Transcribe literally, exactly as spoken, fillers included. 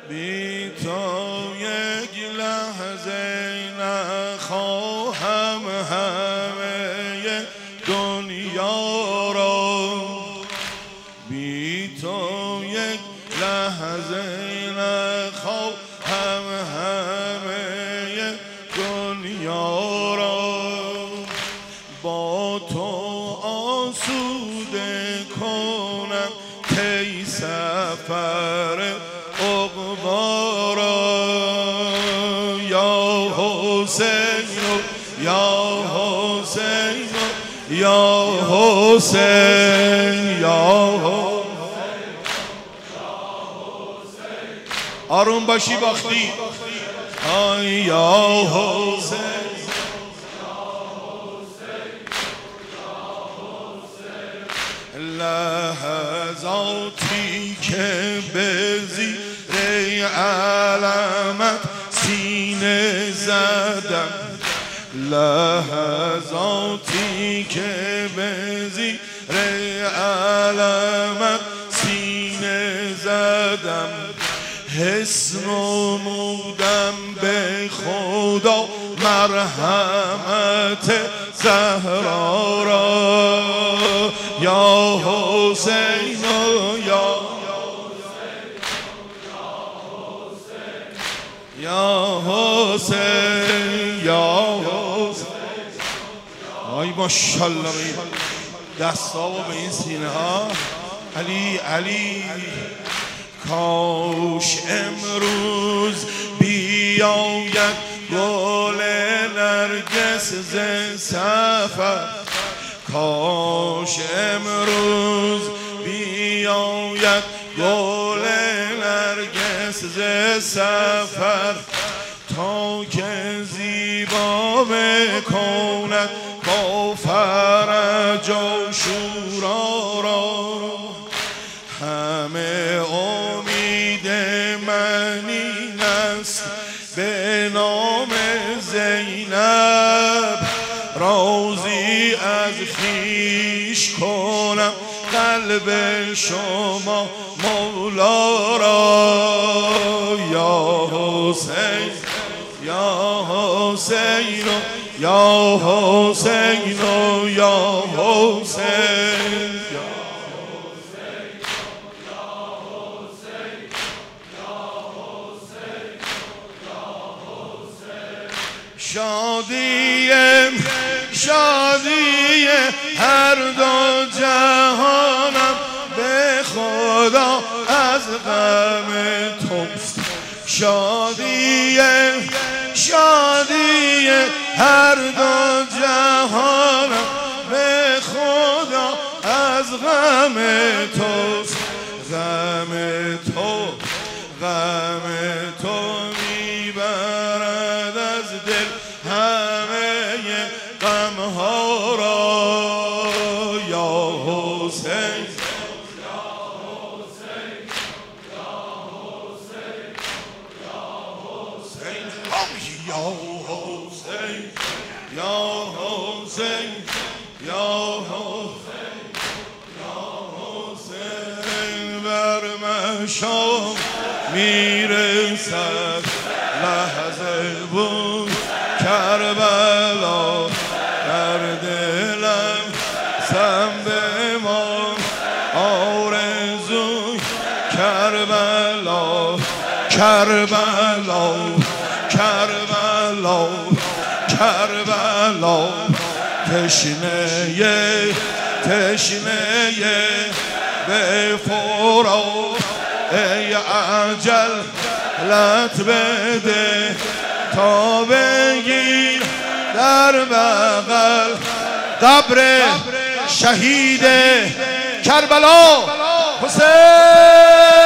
بی تو یک لحظه نخواهم همه دنیا را، بی تو یک لحظه نخواهم همه دنیا را، با تو آسوده کنم کی سفر عقبا را. یا حسین یا حسین یا حسین یا حسین. آروم باشی باختی. آی یا حسین لحظاتی که به زیر علمت سینه زدم، لحظاتی که به زیر علمت سینه زدم، حس نمودم به خدا مرحمت زهرا را. یا حسین یا یا حسین یا حسین. آی ماشاءالله دستا و به این سینه ها. علی علی کاش امروز بیاید گل نرگس ز سفر، کاش امروز بیاید گل نرگس ز سفر، تا که زیبا بکند با فرج و شورا را. همه امید من این است به نام زینب، راضی از خویش کنم قلب شما مولا را. یا حسین یا حسین یا حسین یا حسین. شادی شادی هر دو جهانم به خدا از غم توست، شادی شادی هر دو جهانم به خدا از غم توست، غم تو غم تو میبرد از دل همه غمها را. یا حسین یا حسین یا حسین یا حسین یا حسین یا حسین یا حسین یا حسین. بر مشام میرسد لحظه بود کربلا، در دلم سم بمان آرزوی کربلا، کربلا کربلا کربلا. تشنه تشنه به فرات ای عجل لط بده، تا بگیر در بغل قبر شهید کربلا حسین.